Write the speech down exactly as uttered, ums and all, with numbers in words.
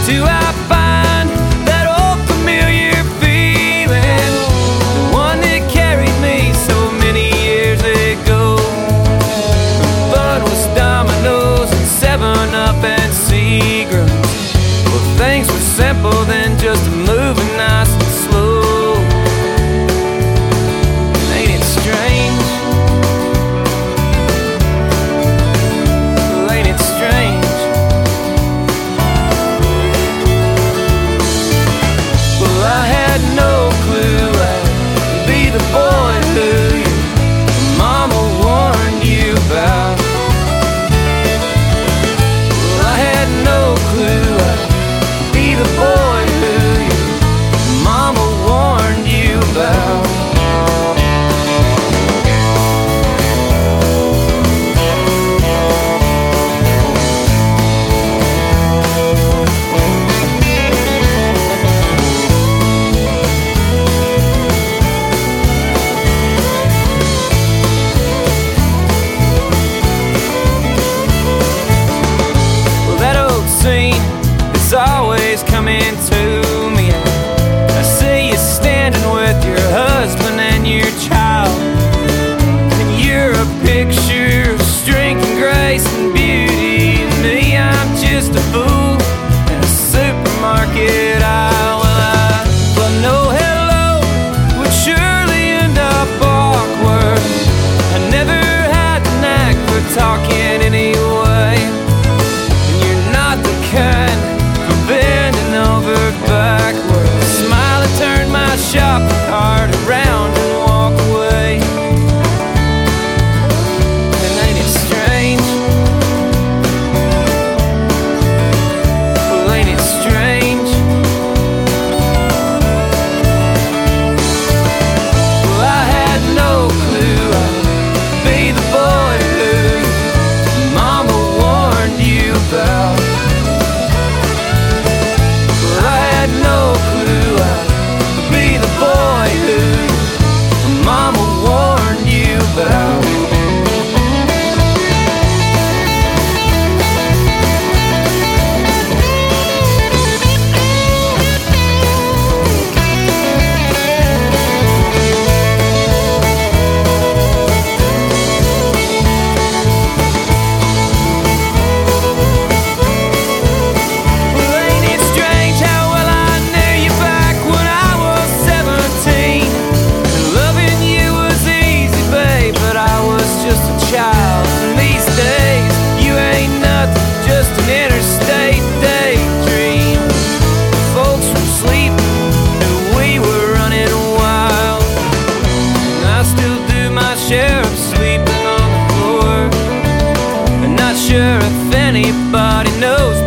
do I find that old familiar feeling, the one that carried me so many years ago. Fun was dominoes and seven up and Seagrams. Well, things were simple then, just moving nice and slow. Ain't it strange? Well, ain't it strange? Well, I had no clue I'd be the boy who your mama warned you about. Well, I had no clue I'd be the boy who your mama warned you about. Well, that old scene is always coming to me. I see you standing with your husband and your child, and you're a picture of strength and grace and beauty. And me, I'm just a fool in a supermarket aisle. Well, I, well, no hello would surely end up awkward. I never had the knack for talking anyway. And you're not the kind for bending over backward. Smile and turn my shopping cart around and walk away. And ain't it strange? Well, ain't it strange? Well, I had no clue I'd be the boy who mama warned you about. Well, I had no clue I'd be the boy who mama warned you about. Well, ain't it strange how well I knew you back when I was seventeen? And loving you was easy, babe, but I was just a child. And these days, you ain't nothing, just an interstate daydream. Folks were sleeping, and we were running wild. And I still do my share of sleeping on the floor. And not sure if anybody knows